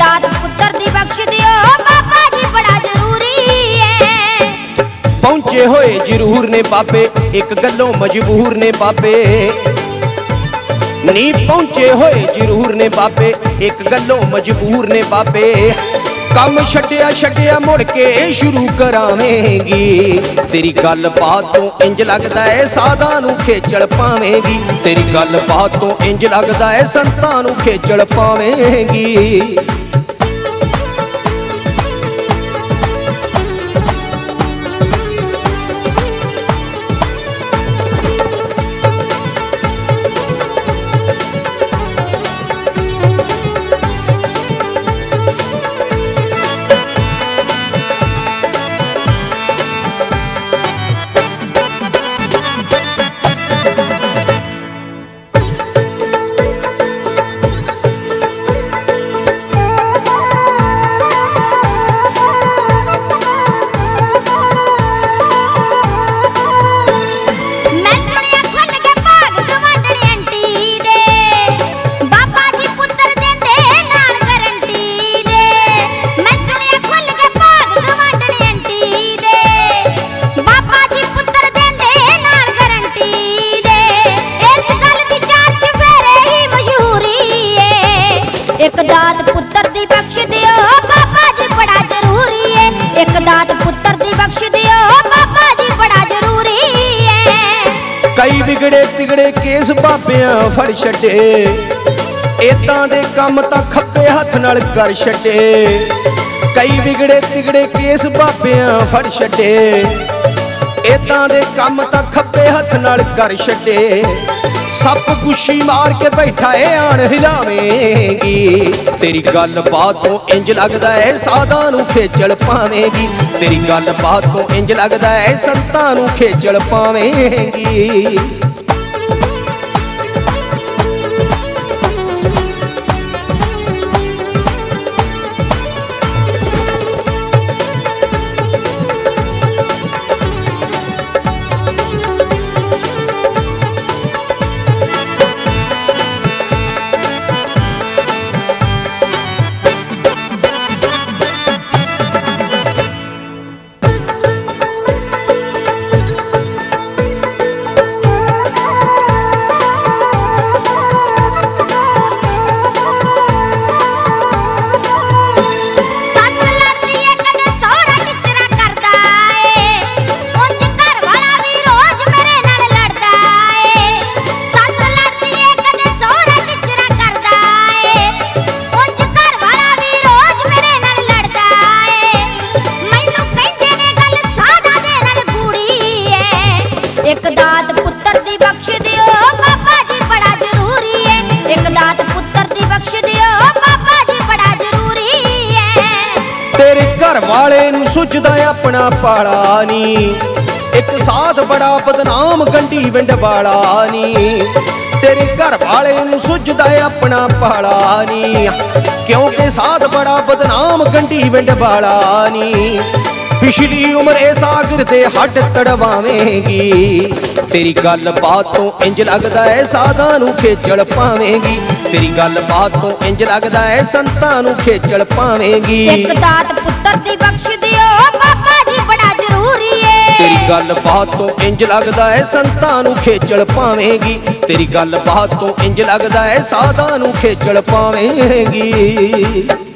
दात पुत्र दी बख्श दियो बाबा जी बड़ा जरूरी है। पहुंचे होए जरूर ने बाबे एक गल्लों मजबूर ने बाबे नी पहुंचे होए जरूर ने बाबे एक गल्लों मजबूर ने बाबे कम छड्डिया छड्डिया मुड़ के शुरू करावेंगी तेरी गल बात तो इंज लगदा है साधा नू खेचल पावेंगी तेरी गल बात तो इंज लगदा है संतां नू खेचल पावेंगी। एक दात पुत्र दी बख्श दियो बाबा जी बड़ा जरूरी है। एक दात पुत्र दी बख्श दियो बाबा जी बड़ा जरूरी है। कई बिगड़े तिगड़े केस बाबियां फड़ छड्डे इदां दे काम तां खप्पे हत्थ नाल कर छड्डे कई बिगड़े तिगड़े केस बाबियां फड़ छड्डे इदां दे काम तां खप्पे हत्थ नाल कर छड्डे सप गुच्छी मार के बैठा है आन हिलावेंगी तेरी गल बात तो इंज लगदा है साधा नू खेचल पावेंगी तेरी गल बात तो इंज लगदा है संतां नू खेचल पावेंगी। एक दात पुत्र दी बख्श दियो बाबा जी बड़ा जरूरी है। एक दात पुत्र दी बख्श दियो बाबा जी बड़ा जरूरी है। तेरे घर वाले नू सुझदा अपना पाला नी एक साथ बड़ा बदनाम गंढी विंड वाला नी तेरे घर वाले नू सुझदा अपना पाला नी क्योंकि साथ बड़ा बदनाम गंढी विंड वाला नी पिछली उम्र ए सागर दे हट तड़वावेंगी तेरी गल बात तो इंज लगदा है साधा नू खेचल पावेंगी तेरी गल बात तो इंज लगदा है संतां नू खेचल पावेंगी। एक दात पुत्र दी बख्श दियो बाबा जी बड़ा जरूरी है। तेरी गल बात तो इंज लगदा है संतां नू खेचल पावेंगी तेरी गल बात तो इंज लगदा है साधा नू खेचल पावेंगी।